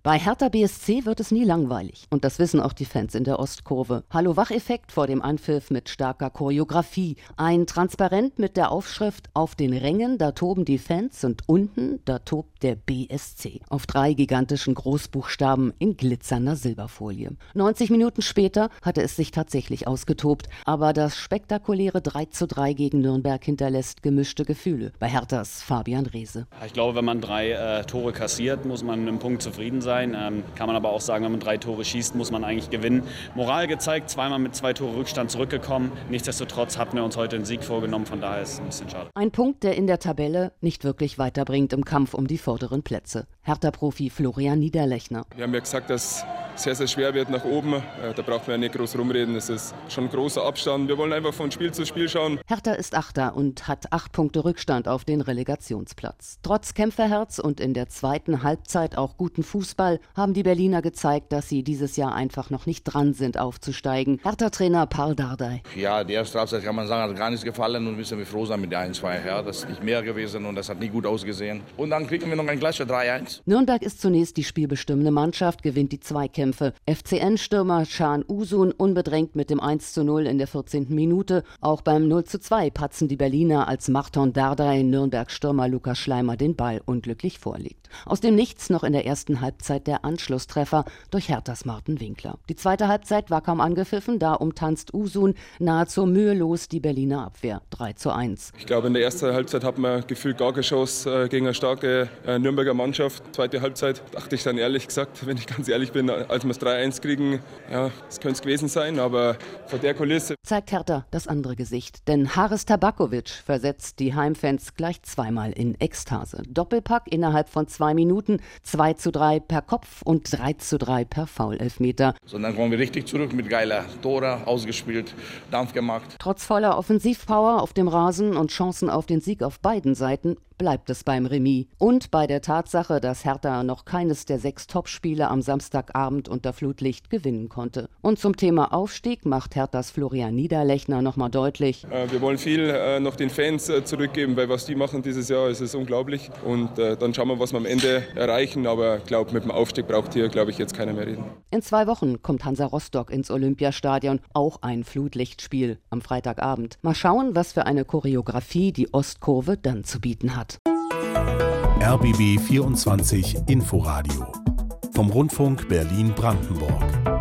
Bei Hertha BSC wird es nie langweilig. Und das wissen auch die Fans in der Ostkurve. Hallo-Wach-Effekt vor dem Anpfiff mit starker Choreografie. Ein Transparent mit der Aufschrift: Auf den Rängen, da toben die Fans, und unten, da tobt der BSC. Auf 3 gigantischen Großbuchstaben in glitzernder Silberfolie. 90 Minuten später hatte es sich tatsächlich ausgetobt. Aber das spektakuläre 3:3 gegen Nürnberg hinterlässt gemischte Gefühle bei Herthas Fabian Reese. Ich glaube, wenn man 3 Tore kassiert, muss man mit einem Punkt zufrieden sein. Kann man aber auch sagen, wenn man 3 Tore schießt, muss man eigentlich gewinnen. Moral gezeigt, zweimal mit 2 Tore Rückstand zurückgekommen. Nichtsdestotrotz hatten wir uns heute einen Sieg vorgenommen, von daher ist es ein bisschen schade. Ein Punkt, der in der Tabelle nicht wirklich weiterbringt im Kampf um die vorderen Plätze. Hertha-Profi Florian Niederlechner. Wir haben ja gesagt, dass es sehr, sehr schwer wird nach oben. Da braucht man ja nicht groß rumreden. Es ist schon ein großer Abstand. Wir wollen einfach von Spiel zu Spiel schauen. Hertha ist Achter und hat 8 Punkte Rückstand auf den Relegationsplatz. Trotz Kämpferherz und in der zweiten Halbzeit auch guten Fußball haben die Berliner gezeigt, dass sie dieses Jahr einfach noch nicht dran sind, aufzusteigen. Hertha-Trainer Paul Dardai. Ja, die erste Halbzeit kann man sagen, hat gar nichts gefallen und müssen wir froh sein mit der 1-2. Ja, das ist nicht mehr gewesen und das hat nie gut ausgesehen. Und dann kriegen wir noch ein gleiches 3-1. Nürnberg ist zunächst die spielbestimmende Mannschaft, gewinnt die Zweikämpfe. FCN-Stürmer Can Usun unbedrängt mit dem 1:0 in der 14. Minute. Auch beim 0:2 patzen die Berliner, als Marton Dardai Nürnberg-Stürmer Lukas Schleimer den Ball unglücklich vorlegt. Aus dem Nichts noch in der ersten Halbzeit der Anschlusstreffer durch Herthas Martin Winkler. Die zweite Halbzeit war kaum angepfiffen, da umtanzt Usun nahezu mühelos die Berliner Abwehr. 3:1. Ich glaube, in der ersten Halbzeit hat man gefühlt gar keine Chance gegen eine starke Nürnberger Mannschaft. Zweite Halbzeit dachte ich dann ehrlich gesagt, wenn ich ganz ehrlich bin, als wir es 3:1 kriegen, ja, das könnte es gewesen sein, aber vor der Kulisse zeigt Hertha das andere Gesicht. Denn Haris Tabakovic versetzt die Heimfans gleich zweimal in Ekstase. Doppelpack innerhalb von 2 Minuten, 2:3 per Kopf und 3:3 per Foul-Elfmeter. So, dann kommen wir richtig zurück mit geiler Tore, ausgespielt, Dampf gemacht. Trotz voller Offensivpower auf dem Rasen und Chancen auf den Sieg auf beiden Seiten bleibt es beim Remis. Und bei der Tatsache, dass Hertha noch keines der 6 Topspiele am Samstagabend unter Flutlicht gewinnen konnte. Und zum Thema Aufstieg macht Herthas Florian Niederlechner nochmal deutlich: Wir wollen viel noch den Fans zurückgeben, weil was die machen dieses Jahr, ist es unglaublich. Und dann schauen wir, was wir am Ende erreichen. Aber ich glaube, mit dem Aufstieg braucht hier, glaube ich, jetzt keiner mehr reden. In 2 Wochen kommt Hansa Rostock ins Olympiastadion. Auch ein Flutlichtspiel am Freitagabend. Mal schauen, was für eine Choreografie die Ostkurve dann zu bieten hat. RBB 24 Inforadio vom Rundfunk Berlin-Brandenburg.